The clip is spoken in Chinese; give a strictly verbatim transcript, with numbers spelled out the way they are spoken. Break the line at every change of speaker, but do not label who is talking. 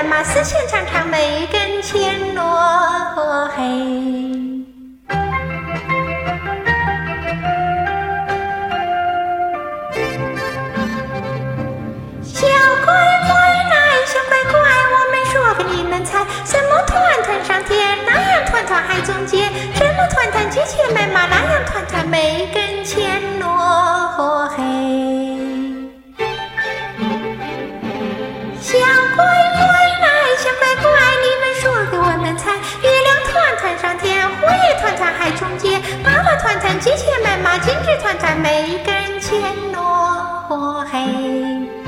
慢马，四线长长没跟前落嘿。小乖乖来，小乖乖，我们说给你们猜，什么团团上天，那样团团还中间，什么团团机器慢马，那样团团没跟前落嘿。小乖乖来，小乖乖，你们说给我们猜，月亮团团上天，火焰团团还中间，爸爸团团机器慢马，金枝团团没跟前落嘿。